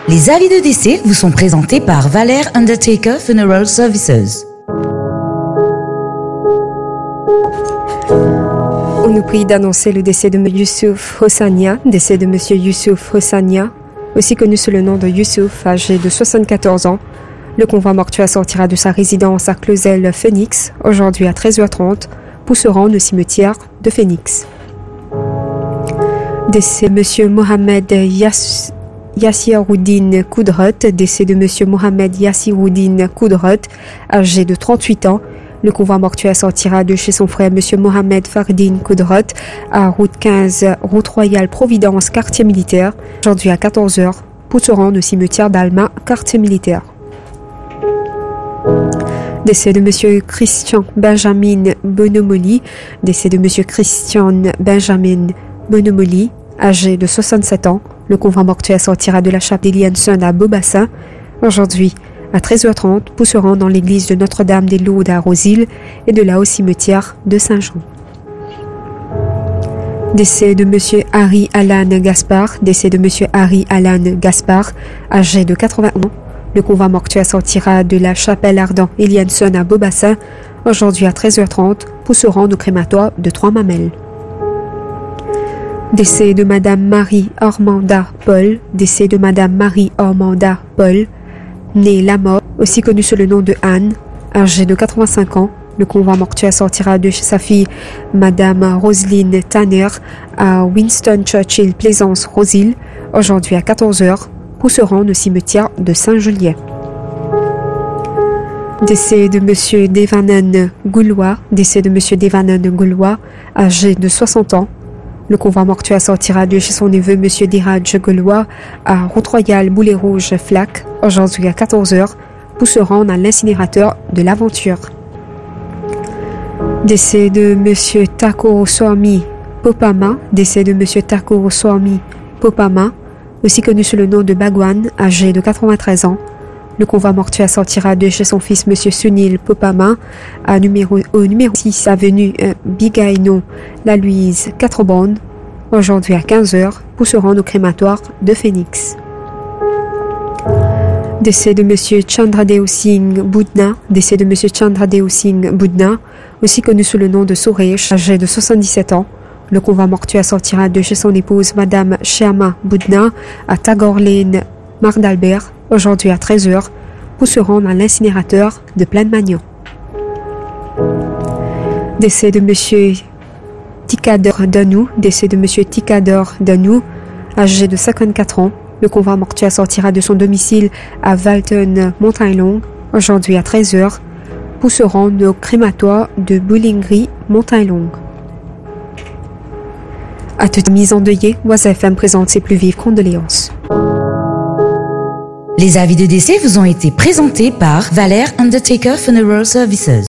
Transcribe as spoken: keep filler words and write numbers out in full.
Les avis de décès vous sont présentés par Valère Undertaker Funeral Services. On nous prie d'annoncer le décès de M. Youssouf Hossania, décès de M. Youssouf Hossania, aussi connu sous le nom de Youssouf, âgé de soixante-quatorze ans. Le convoi mortuaire sortira de sa résidence à Clausel-Phoenix, aujourd'hui à treize heures trente, pour se rendre au cimetière de Phoenix. Décès de M. Mohamed Yass Yassirouddin Koudrot, décès de M. Mohamed Yassirouddin Koudrot, âgé de trente-huit ans. Le convoi mortuaire sortira de chez son frère M. Mohamed Fardin Koudrot à route quinze, route royale Providence, quartier militaire, aujourd'hui à quatorze heures, pour se rendre au cimetière d'Alma, quartier militaire. Décès de M. Christian Benjamin Bonomoli, décès de M. Christian Benjamin Bonomoli, âgé de soixante-sept ans. Le convoi mortuaire sortira de la chapelle d'Elianson à Beaubassin, aujourd'hui à treize heures trente, pour se rendre dans l'église de Notre-Dame-des-Lourdes à Rosil et de là au cimetière de Saint-Jean. Décès de M. Harry Alan Gaspard, décès de M. Harry Alan Gaspard, âgé de quatre-vingts ans. Le convoi mortuaire sortira de la chapelle Ardent Elianson à Beaubassin, aujourd'hui à treize heures trente, pour se rendre au crématoire de Trois-Mamelles. Décès de Madame Marie Ormanda Paul, décès de Madame Marie Ormanda Paul, née Lamothe, aussi connue sous le nom de Anne, âgée de quatre-vingt-cinq ans. Le convoi mortuaire sortira de chez sa fille Madame Roselyne Tanner à Winston Churchill Plaisance Rosil, aujourd'hui à quatorze heures, pour se rendre au cimetière de Saint-Julien. Décès de M. Devanand Goulois, décès de M. Devanand Goulois, âgé de soixante ans. Le convoi mortuaire sortira de chez son neveu M. Diraj Goulois à route royale Boulet Rouge Flac, aujourd'hui à quatorze heures, pour se rendre à l'incinérateur de l'Aventure. Décès de M. Takoro Swami Popama, décès de M. Takoro Swami Popama, aussi connu sous le nom de Bhagwan, âgé de quatre-vingt-treize ans. Le convoi mortuaire sortira de chez son fils M. Sunil Popama à numéro, au numéro six avenue euh, Bigaino La Louise quatre bornes, aujourd'hui à quinze heures, pour se rendre au crématoire de Phoenix. Décès de M. Chandradeo Singh Budna, décès de M. Chandradeo Singh Budna, aussi connu sous le nom de Suresh, âgé de soixante-dix-sept ans. Le convoi mortuaire sortira de chez son épouse Madame Shyama Budna à Tagore Lane, Mardalbert, aujourd'hui à treize heures, pour se rendre à l'incinérateur de Plaine-Magnan. Décès de M. Tikador Danou, décès de M. Tikador Danou, âgé de cinquante-quatre ans. Le convoi mortuaire sortira de son domicile à Walton Montagne-Longue, aujourd'hui à treize heures, pour se rendre au crématoire de Boulingry Montagne-Longue. À toute mise endeuillée, Oise F M présente ses plus vives condoléances. Les avis de décès vous ont été présentés par Valère Undertaker Funeral Services.